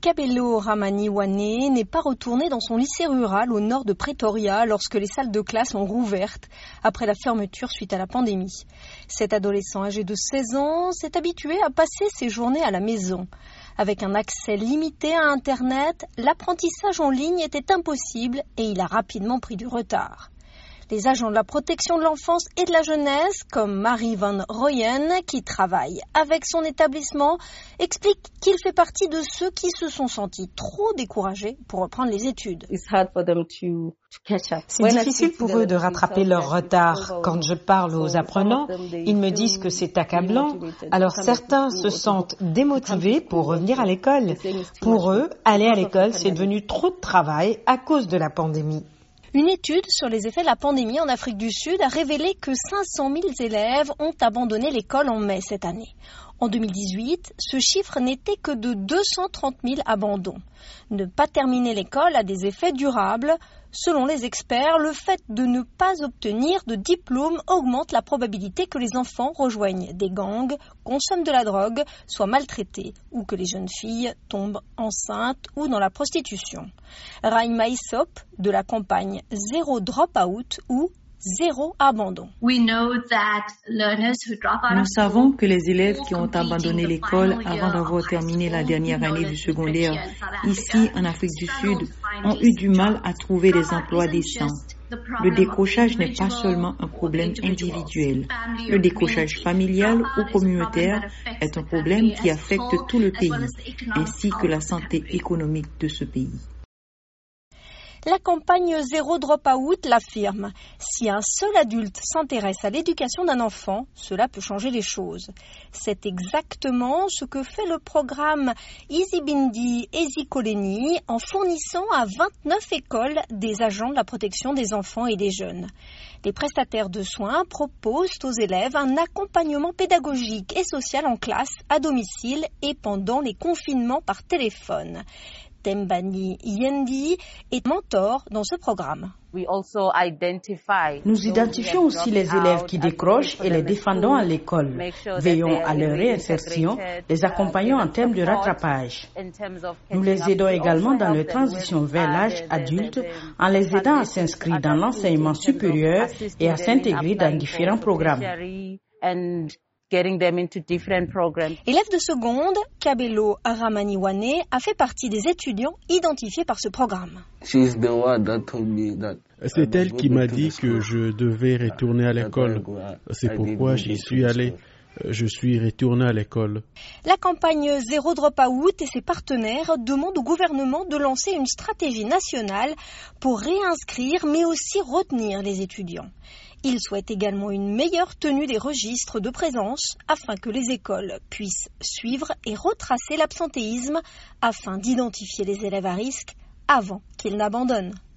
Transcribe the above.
Kabelo Ramaniwane n'est pas retourné dans son lycée rural au nord de Pretoria lorsque les salles de classe ont rouvertes après la fermeture suite à la pandémie. Cet adolescent âgé de 16 ans s'est habitué à passer ses journées à la maison. Avec un accès limité à Internet, l'apprentissage en ligne était impossible et il a rapidement pris du retard. Les agents de la protection de l'enfance et de la jeunesse, comme Marie Van Rooyen, qui travaille avec son établissement, expliquent qu'il fait partie de ceux qui se sont sentis trop découragés pour reprendre les études. C'est difficile pour eux de rattraper leur retard. Quand je parle aux apprenants, ils me disent que c'est accablant. Alors certains se sentent démotivés pour revenir à l'école. Pour eux, aller à l'école, c'est devenu trop de travail à cause de la pandémie. Une étude sur les effets de la pandémie en Afrique du Sud a révélé que 500 000 élèves ont abandonné l'école en mai cette année. En 2018, ce chiffre n'était que de 230 000 abandons. Ne pas terminer l'école a des effets durables. Selon les experts, le fait de ne pas obtenir de diplôme augmente la probabilité que les enfants rejoignent des gangs, consomment de la drogue, soient maltraités ou que les jeunes filles tombent enceintes ou dans la prostitution. Raima Issop de la campagne Zéro Dropout ou Zéro Abandon. Nous savons que les élèves qui ont abandonné l'école avant d'avoir terminé la dernière année du secondaire, ici en Afrique du Sud, ont eu du mal à trouver des emplois décents. Le décrochage n'est pas seulement un problème individuel. Le décrochage familial ou communautaire est un problème qui affecte tout le pays, ainsi que la santé économique de ce pays. La campagne Zéro Dropout l'affirme. Si un seul adulte s'intéresse à l'éducation d'un enfant, cela peut changer les choses. C'est exactement ce que fait le programme Izibindi Ezikoleni en fournissant à 29 écoles des agents de la protection des enfants et des jeunes. Les prestataires de soins proposent aux élèves un accompagnement pédagogique et social en classe, à domicile et pendant les confinements par téléphone. Tembani Yendi est mentor dans ce programme. Nous identifions aussi les élèves qui décrochent et les défendons à l'école. Veillons à leur réinsertion, les accompagnons en termes de rattrapage. Nous les aidons également dans leur transition vers l'âge adulte en les aidant à s'inscrire dans l'enseignement supérieur et à s'intégrer dans différents programmes. Élève de seconde, Kabelo Ramaniwane a fait partie des étudiants identifiés par ce programme. C'est elle qui m'a dit que je devais retourner à l'école. C'est pourquoi j'y suis allé. Je suis retourné à l'école. La campagne Zéro Dropout et ses partenaires demandent au gouvernement de lancer une stratégie nationale pour réinscrire mais aussi retenir les étudiants. Ils souhaitent également une meilleure tenue des registres de présence afin que les écoles puissent suivre et retracer l'absentéisme afin d'identifier les élèves à risque avant qu'ils n'abandonnent.